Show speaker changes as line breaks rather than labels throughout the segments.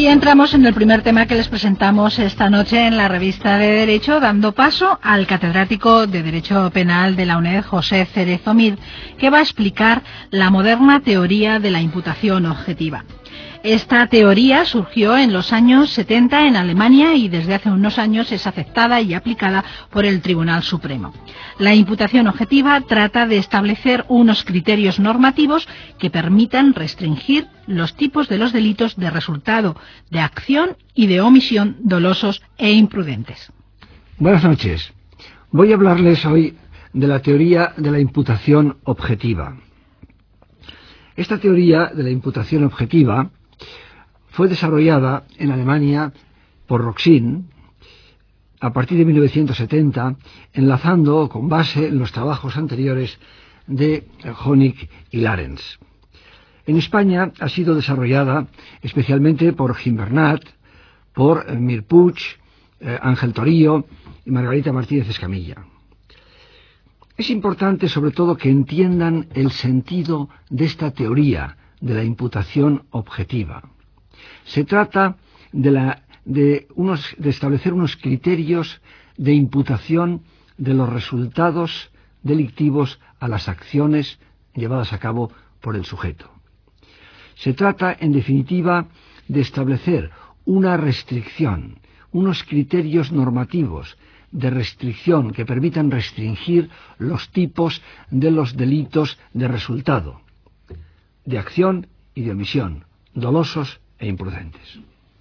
Y entramos en el primer tema que les presentamos esta noche en la revista de Derecho, dando paso al catedrático de Derecho Penal de la UNED, José Cerezo Mir, que va a explicar la moderna teoría de la imputación objetiva. Esta teoría surgió en los años 70 en Alemania y desde hace unos años es aceptada y aplicada por el Tribunal Supremo. La imputación objetiva trata de establecer unos criterios normativos que permitan restringir los tipos de los delitos de resultado, de acción y de omisión dolosos e imprudentes.
Buenas noches. Voy a hablarles hoy de la teoría de la imputación objetiva. Esta teoría de la imputación objetiva fue desarrollada en Alemania por Roxin a partir de 1970, enlazando con base en los trabajos anteriores de Honig y Larens. En España ha sido desarrollada especialmente por Gimbernat, por Mir Puig, Ángel Torillo y Margarita Martínez Escamilla. Es importante sobre todo que entiendan el sentido de esta teoría de la imputación objetiva. Se trata de establecer unos criterios de imputación de los resultados delictivos a las acciones llevadas a cabo por el sujeto. Se trata, en definitiva, de establecer una restricción, unos criterios normativos de restricción que permitan restringir los tipos de los delitos de resultado, de acción y de omisión, dolosos e imprudentes.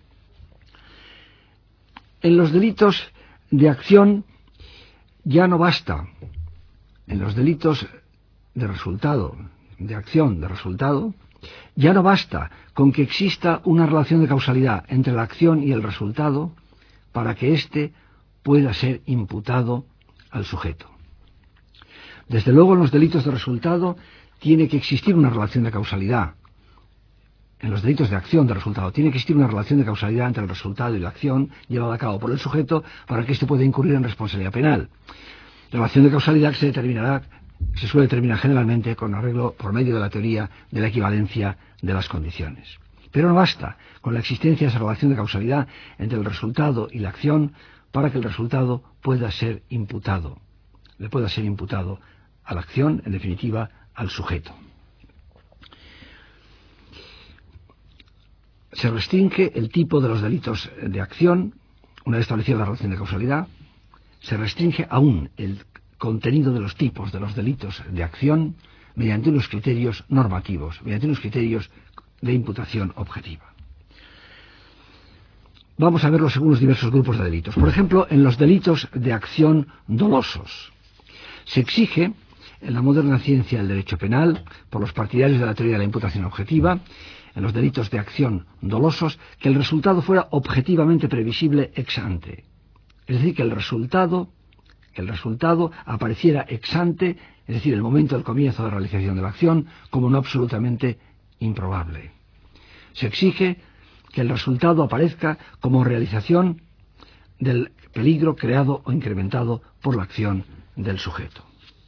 En los delitos de acción ya no basta, en los delitos de resultado, de acción, de resultado, ya no basta con que exista una relación de causalidad entre la acción y el resultado para que éste pueda ser imputado al sujeto. Desde luego, en los delitos de resultado tiene que existir una relación de causalidad. En los delitos de acción de resultado tiene que existir una relación de causalidad entre el resultado y la acción llevada a cabo por el sujeto para que éste pueda incurrir en responsabilidad penal. La relación de causalidad se suele determinar generalmente con arreglo por medio de la teoría de la equivalencia de las condiciones. Pero no basta con la existencia de esa relación de causalidad entre el resultado y la acción para que el resultado pueda ser imputado, le pueda ser imputado a la acción, en definitiva, al sujeto. Se restringe el tipo de los delitos de acción, una vez establecida la relación de causalidad, se restringe aún el contenido de los tipos de los delitos de acción mediante unos criterios normativos, mediante unos criterios de imputación objetiva. Vamos a verlo según los diversos grupos de delitos. Por ejemplo, en los delitos de acción dolosos, se exige en la moderna ciencia del derecho penal, por los partidarios de la teoría de la imputación objetiva, en los delitos de acción dolosos, que el resultado fuera objetivamente previsible ex ante. Es decir, que el resultado apareciera ex ante, es decir, el momento del comienzo de realización de la acción, como no absolutamente improbable. Se exige que el resultado aparezca como realización del peligro creado o incrementado por la acción del sujeto.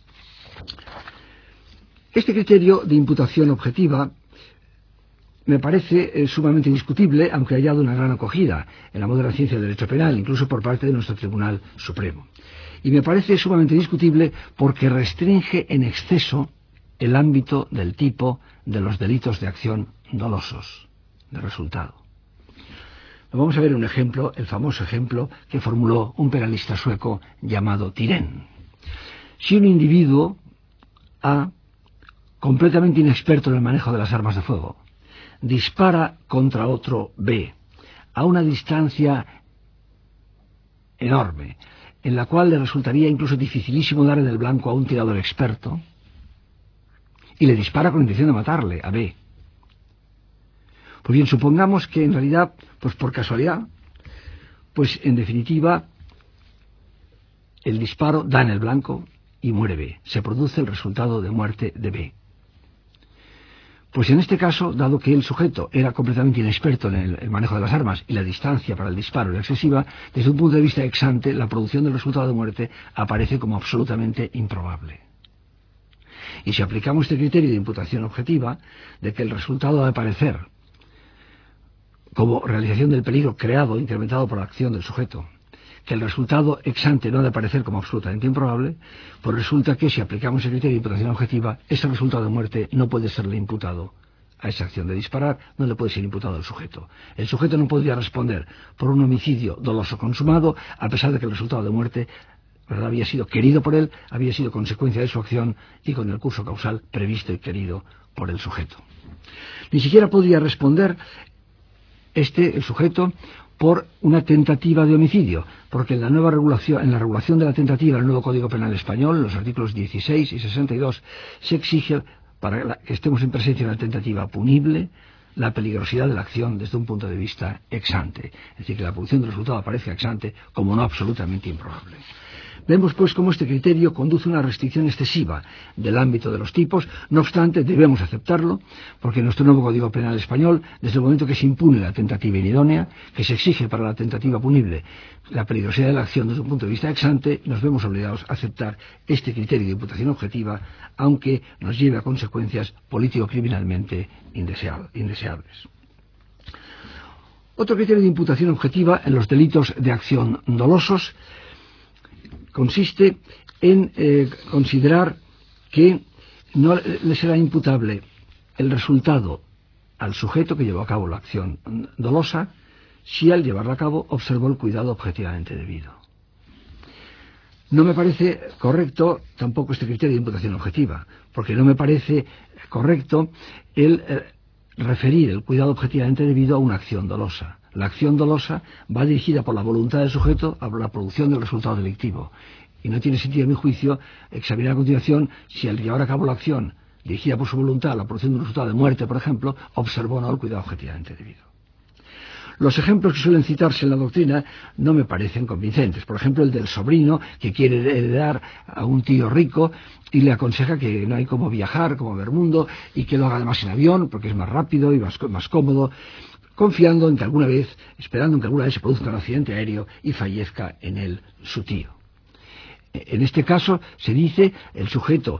Este criterio de imputación objetiva me parece sumamente indiscutible, aunque haya dado una gran acogida en la moderna ciencia del derecho penal, incluso por parte de nuestro Tribunal Supremo. Y me parece sumamente discutible porque restringe en exceso el ámbito del tipo de los delitos de acción dolosos, de resultado. Lo vamos a ver en un ejemplo, el famoso ejemplo que formuló un penalista sueco llamado Thyrén. Si un individuo A, completamente inexperto en el manejo de las armas de fuego, dispara contra otro B a una distancia enorme, en la cual le resultaría incluso dificilísimo dar en el blanco a un tirador experto, y le dispara con intención de matarle a B. Pues bien, supongamos que en realidad, pues por casualidad, pues en definitiva, el disparo da en el blanco y muere B. Se produce el resultado de muerte de B. Pues en este caso, dado que el sujeto era completamente inexperto en el manejo de las armas y la distancia para el disparo era excesiva, desde un punto de vista ex ante, la producción del resultado de muerte aparece como absolutamente improbable. Y si aplicamos este criterio de imputación objetiva, de que el resultado ha de aparecer como realización del peligro creado, incrementado por la acción del sujeto, que el resultado ex ante no ha de parecer como absolutamente improbable, pues resulta que si aplicamos el criterio de imputación objetiva, ese resultado de muerte no puede serle imputado a esa acción de disparar, no le puede ser imputado al sujeto. El sujeto no podría responder por un homicidio doloso consumado, a pesar de que el resultado de muerte, ¿verdad?, había sido querido por él, había sido consecuencia de su acción y con el curso causal previsto y querido por el sujeto. Ni siquiera podría responder el sujeto por una tentativa de homicidio, porque en la nueva regulación, en la regulación de la tentativa, el nuevo Código Penal español, los artículos 16 y 62, se exige, para que estemos en presencia de una tentativa punible, la peligrosidad de la acción desde un punto de vista ex ante, es decir, que la producción del resultado aparezca ex ante como no absolutamente improbable. Vemos pues cómo este criterio conduce a una restricción excesiva del ámbito de los tipos. No obstante, debemos aceptarlo, porque en nuestro nuevo Código Penal español, desde el momento que se impune la tentativa inidónea, que se exige para la tentativa punible la peligrosidad de la acción desde un punto de vista ex ante, nos vemos obligados a aceptar este criterio de imputación objetiva, aunque nos lleve a consecuencias político-criminalmente indeseables. Otro criterio de imputación objetiva en los delitos de acción dolosos consiste en considerar que no le será imputable el resultado al sujeto que llevó a cabo la acción dolosa si al llevarla a cabo observó el cuidado objetivamente debido. No me parece correcto tampoco este criterio de imputación objetiva, porque no me parece correcto el referir el cuidado objetivamente debido a una acción dolosa. La acción dolosa va dirigida por la voluntad del sujeto a la producción del resultado delictivo. Y no tiene sentido, a mi juicio, examinar a continuación si al llevar a cabo la acción dirigida por su voluntad a la producción de un resultado de muerte, por ejemplo, observó o no el cuidado objetivamente debido. Los ejemplos que suelen citarse en la doctrina no me parecen convincentes. Por ejemplo, el del sobrino que quiere heredar a un tío rico y le aconseja que no hay como viajar, como ver mundo, y que lo haga además en avión, porque es más rápido y más cómodo, confiando en que alguna vez, esperando en que alguna vez se produzca un accidente aéreo y fallezca en él su tío. En este caso se dice el sujeto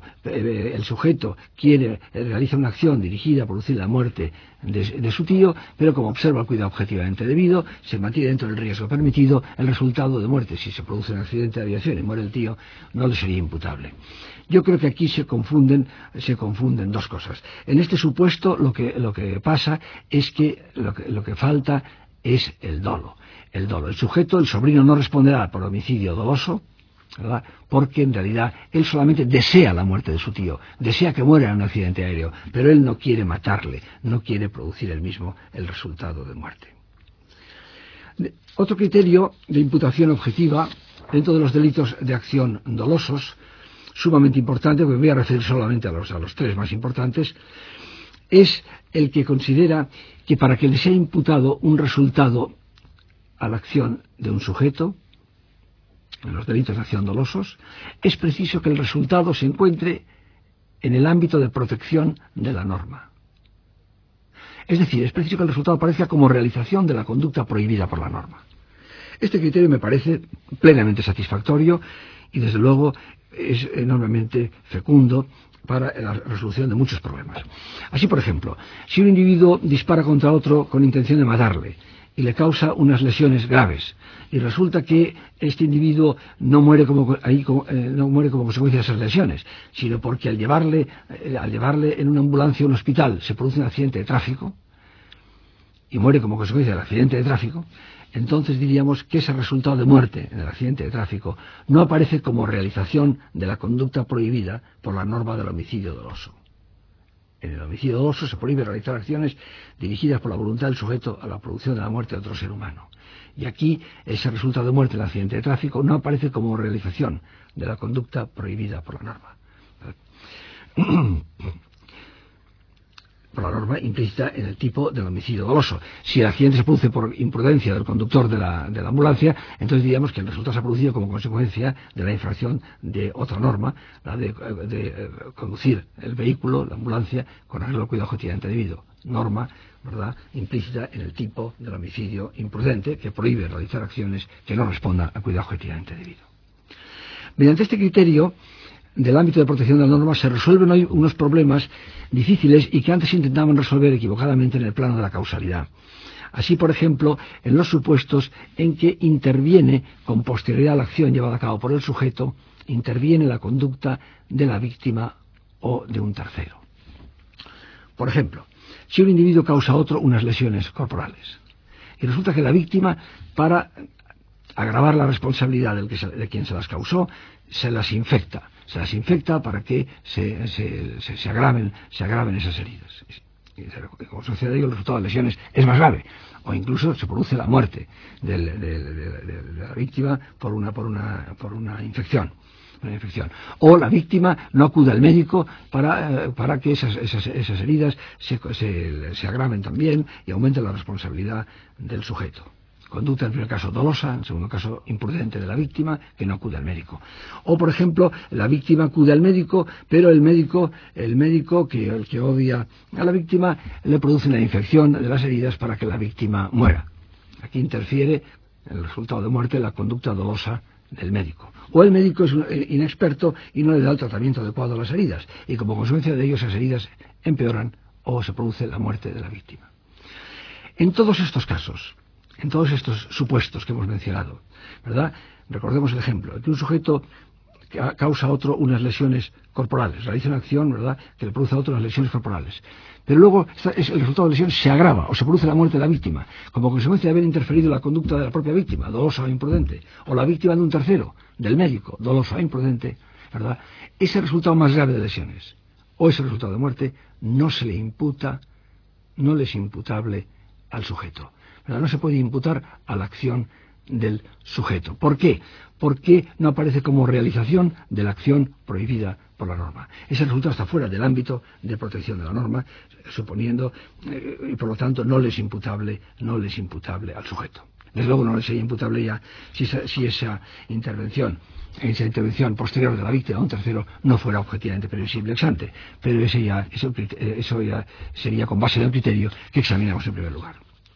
realiza una acción dirigida a producir la muerte de su tío, pero como observa el cuidado objetivamente debido, se mantiene dentro del riesgo permitido, el resultado de muerte, si se produce un accidente de aviación y muere el tío, no le sería imputable. Yo creo que aquí se confunden dos cosas. En este supuesto lo que pasa es que lo que falta es el dolo. El sujeto, el sobrino, no responderá por homicidio doloso, ¿verdad?, porque en realidad él solamente desea la muerte de su tío, desea que muera en un accidente aéreo, pero él no quiere matarle, no quiere producir él mismo el resultado de muerte. Otro criterio de imputación objetiva dentro de los delitos de acción dolosos, sumamente importante, porque voy a referir solamente a los tres más importantes, es el que considera que para que le sea imputado un resultado a la acción de un sujeto, en los delitos de acción dolosos, es preciso que el resultado se encuentre en el ámbito de protección de la norma. Es decir, es preciso que el resultado aparezca como realización de la conducta prohibida por la norma. Este criterio me parece plenamente satisfactorio y desde luego es enormemente fecundo para la resolución de muchos problemas. Así, por ejemplo, si un individuo dispara contra otro con intención de matarle y le causa unas lesiones graves, y resulta que este individuo no muere como consecuencia de esas lesiones, sino porque al llevarle en una ambulancia a un hospital se produce un accidente de tráfico y muere como consecuencia del accidente de tráfico, entonces diríamos que ese resultado de muerte en el accidente de tráfico no aparece como realización de la conducta prohibida por la norma del homicidio doloso. En el homicidio doloso se prohíbe realizar acciones dirigidas por la voluntad del sujeto a la producción de la muerte de otro ser humano. Y aquí ese resultado de muerte en el accidente de tráfico no aparece como realización de la conducta prohibida por la norma. Por la norma implícita en el tipo del homicidio doloso. Si el accidente se produce por imprudencia del conductor de la ambulancia, entonces diríamos que el resultado se ha producido como consecuencia de la infracción de otra norma, la de conducir el vehículo, la ambulancia, con arreglo al cuidado objetivamente debido. Norma, ¿verdad?, implícita en el tipo del homicidio imprudente, que prohíbe realizar acciones que no respondan al cuidado objetivamente debido. Mediante este criterio del ámbito de protección de la norma se resuelven hoy unos problemas difíciles y que antes intentaban resolver equivocadamente en el plano de la causalidad. Así, por ejemplo, en los supuestos en que interviene, con posterioridad a la acción llevada a cabo por el sujeto, interviene la conducta de la víctima o de un tercero. Por ejemplo, si un individuo causa a otro unas lesiones corporales, y resulta que la víctima, para agravar la responsabilidad de quien se las causó, se las infecta para que se agraven esas heridas. Y como sucede ello, el resultado de lesiones es más grave, o incluso se produce la muerte de la víctima por una infección. O la víctima no acude al médico para que esas heridas se agraven también y aumente la responsabilidad del sujeto. Conducta en primer caso dolosa, en segundo caso imprudente de la víctima, que no acude al médico. O, por ejemplo, la víctima acude al médico, pero el médico que odia a la víctima le produce una infección de las heridas para que la víctima muera. Aquí interfiere en el resultado de muerte la conducta dolosa del médico. O el médico es inexperto y no le da el tratamiento adecuado a las heridas, y como consecuencia de ello esas heridas empeoran o se produce la muerte de la víctima. En todos estos casos, en todos estos supuestos que hemos mencionado, ¿verdad? Recordemos el ejemplo, que un sujeto causa a otro unas lesiones corporales, realiza una acción, ¿verdad?, que le produce a otro unas lesiones corporales. Pero luego el resultado de la lesión se agrava o se produce la muerte de la víctima, como consecuencia de haber interferido la conducta de la propia víctima, dolosa o imprudente, o la víctima de un tercero, del médico, doloso o imprudente, ¿verdad? Ese resultado más grave de lesiones o ese resultado de muerte no se le imputa, no le es imputable al sujeto. ¿Verdad? No se puede imputar a la acción del sujeto. ¿Por qué? Porque no aparece como realización de la acción prohibida por la norma. Ese resultado está fuera del ámbito de protección de la norma, suponiendo, y por lo tanto no le es imputable al sujeto. Desde luego no le sería imputable ya si esa intervención posterior de la víctima a un tercero no fuera objetivamente previsible ex ante, pero eso ya sería con base en el criterio que examinamos en primer lugar.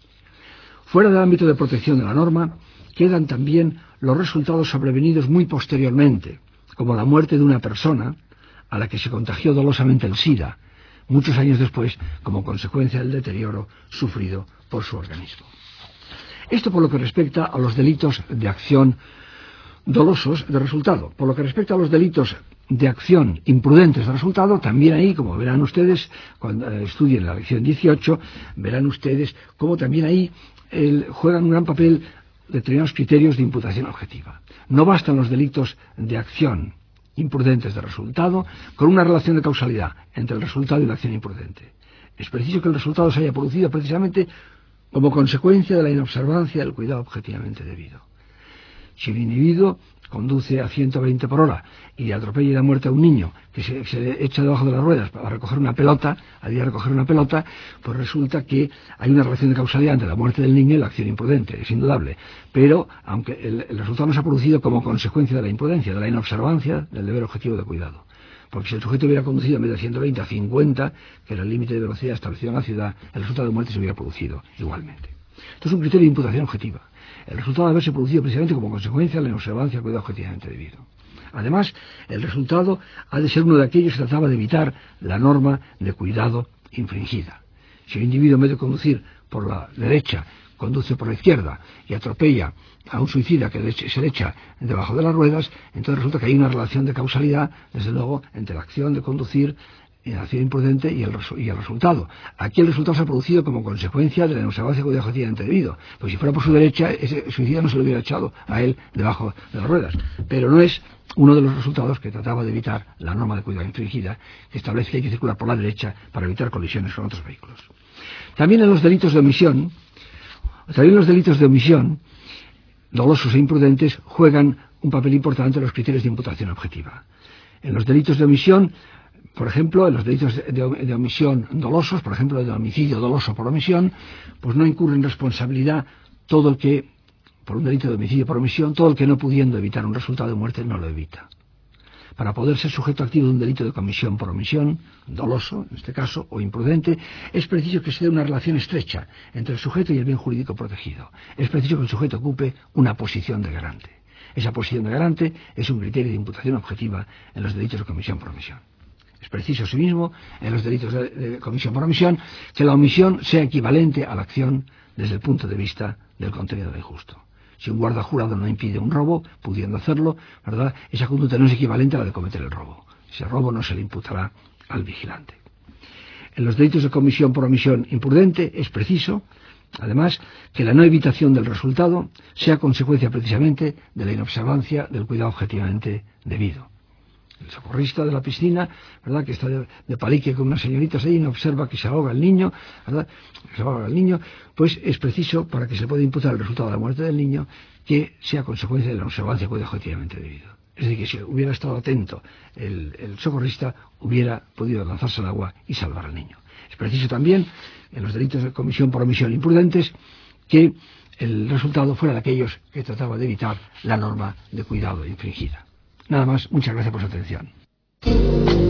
Fuera del ámbito de protección de la norma quedan también los resultados sobrevenidos muy posteriormente, como la muerte de una persona a la que se contagió dolosamente el SIDA, muchos años después, como consecuencia del deterioro sufrido por su organismo. Esto por lo que respecta a los delitos de acción dolosos de resultado. Por lo que respecta a los delitos de acción imprudentes de resultado, también ahí, como verán ustedes, cuando estudien la lección 18, verán ustedes cómo también ahí juegan un gran papel determinados criterios de imputación objetiva. No bastan los delitos de acción imprudentes de resultado con una relación de causalidad entre el resultado y la acción imprudente. Es preciso que el resultado se haya producido precisamente como consecuencia de la inobservancia del cuidado objetivamente debido. Si un individuo conduce a 120 por hora y atropella y da muerte a un niño que se le echa debajo de las ruedas para recoger una pelota, pues resulta que hay una relación de causalidad entre la muerte del niño y la acción imprudente, es indudable. Pero, aunque el resultado no se ha producido como consecuencia de la imprudencia, de la inobservancia del deber objetivo de cuidado. Porque si el sujeto hubiera conducido en vez de 120 a 50, que era el límite de velocidad establecido en la ciudad, el resultado de muerte se hubiera producido igualmente. Esto es un criterio de imputación objetiva. El resultado de haberse producido precisamente como consecuencia de la inobservancia del cuidado objetivamente debido. Además, el resultado ha de ser uno de aquellos que trataba de evitar la norma de cuidado infringida. Si un individuo, en vez de conducir por la derecha, conduce por la izquierda y atropella a un suicida que se le echa debajo de las ruedas, entonces resulta que hay una relación de causalidad, desde luego, entre la acción de conducir y la acción imprudente y el resultado. Aquí el resultado se ha producido como consecuencia de la inobservancia del cuidado objetivamente debido. Pues si fuera por su derecha, ese suicida no se lo hubiera echado a él debajo de las ruedas. Pero no es uno de los resultados que trataba de evitar la norma de cuidado infringida, que establece que hay que circular por la derecha para evitar colisiones con otros vehículos. También los delitos de omisión, dolosos e imprudentes, juegan un papel importante en los criterios de imputación objetiva. En los delitos de omisión, por ejemplo, en los delitos de omisión dolosos, por ejemplo, de homicidio doloso por omisión, pues no incurre en responsabilidad todo el que, por un delito de homicidio por omisión, todo el que no pudiendo evitar un resultado de muerte no lo evita. Para poder ser sujeto activo de un delito de comisión por omisión, doloso, en este caso, o imprudente, es preciso que se dé una relación estrecha entre el sujeto y el bien jurídico protegido. Es preciso que el sujeto ocupe una posición de garante. Esa posición de garante es un criterio de imputación objetiva en los delitos de comisión por omisión. Es preciso, asimismo, en los delitos de comisión por omisión, que la omisión sea equivalente a la acción desde el punto de vista del contenido injusto. Si un guarda jurado no impide un robo, pudiendo hacerlo, ¿verdad?, esa conducta no es equivalente a la de cometer el robo. Ese robo no se le imputará al vigilante. En los delitos de comisión por omisión imprudente es preciso, además, que la no evitación del resultado sea consecuencia precisamente de la inobservancia del cuidado objetivamente debido. El socorrista de la piscina, ¿verdad?, que está de palique con unas señoritas ahí y no observa que se ahoga el niño, ¿verdad?, se ahoga el niño, pues es preciso, para que se pueda imputar el resultado de la muerte del niño, que sea consecuencia de la observancia del cuidado objetivamente debido. Es decir, que si hubiera estado atento el socorrista, hubiera podido lanzarse al agua y salvar al niño. Es preciso también, en los delitos de comisión por omisión imprudentes, que el resultado fuera de aquellos que trataban de evitar la norma de cuidado infringida. Nada más, muchas gracias por su atención.